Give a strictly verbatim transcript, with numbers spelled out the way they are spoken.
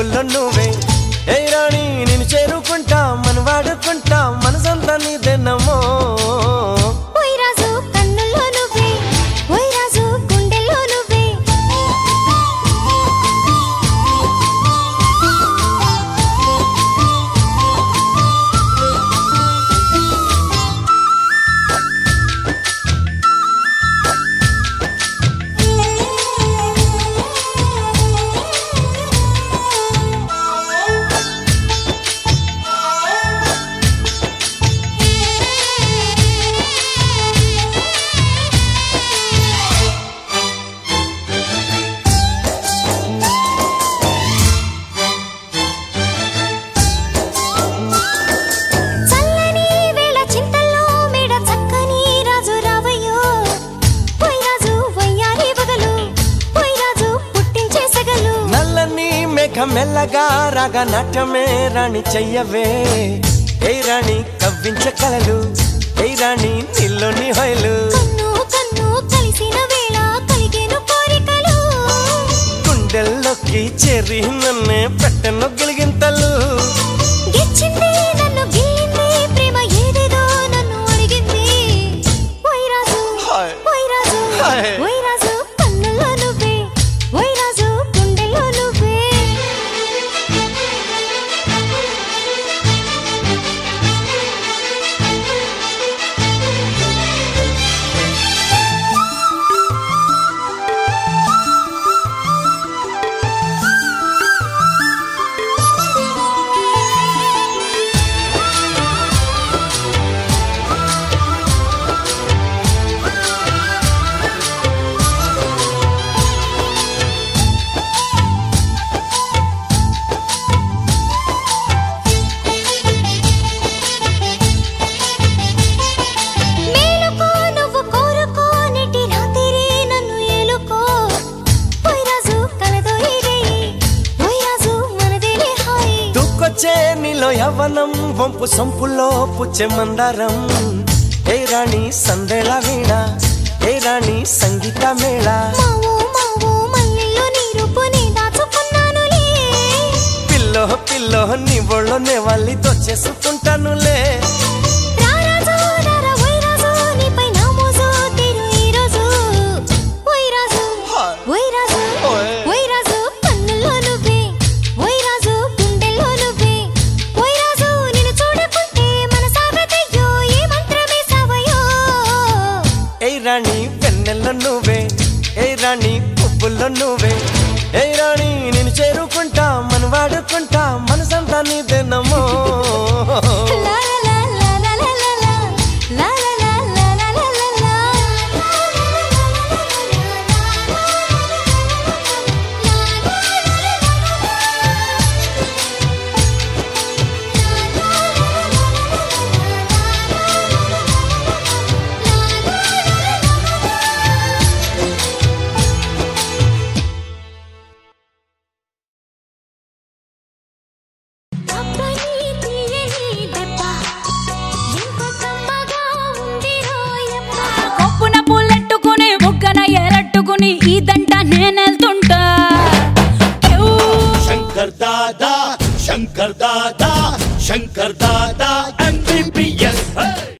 పువ్వుల్లో నువ్వే ఏ రాణి నిన్ను చేరుకుంటా మన వాడుకుంటా మనసంతా నీదేనమ్మో మెల్లగా రాగా నాట్యమే రాణి చెయ్యవే ఏ రాణి కవ్వించ కలలు ఏ రాణి నీలోని హొయలు గుండెల్లోకి చేరి నన్నే పెట్టను గిలిగింతలు నీలో యవ్వనం వంపు సొంపులో పుచ్చే మందారం ఏ రాణి సందేళ వీణ ఏ రాణి సంగీత మేళ పిల్లో పిల్లో నీ ఒళ్ళోనే వాళ్ళి దొచ్చేసుకుంటానులే రాణి వెన్నెల్లో నువ్వే ఏ రాణి పువ్వుల్లో నువ్వే ఏ రాణి నిన్ను చేరుకుంటా మన వాడుకుంటా మనసంతా నీదేనమ్మో ఈ దంట నేనెళ్తూ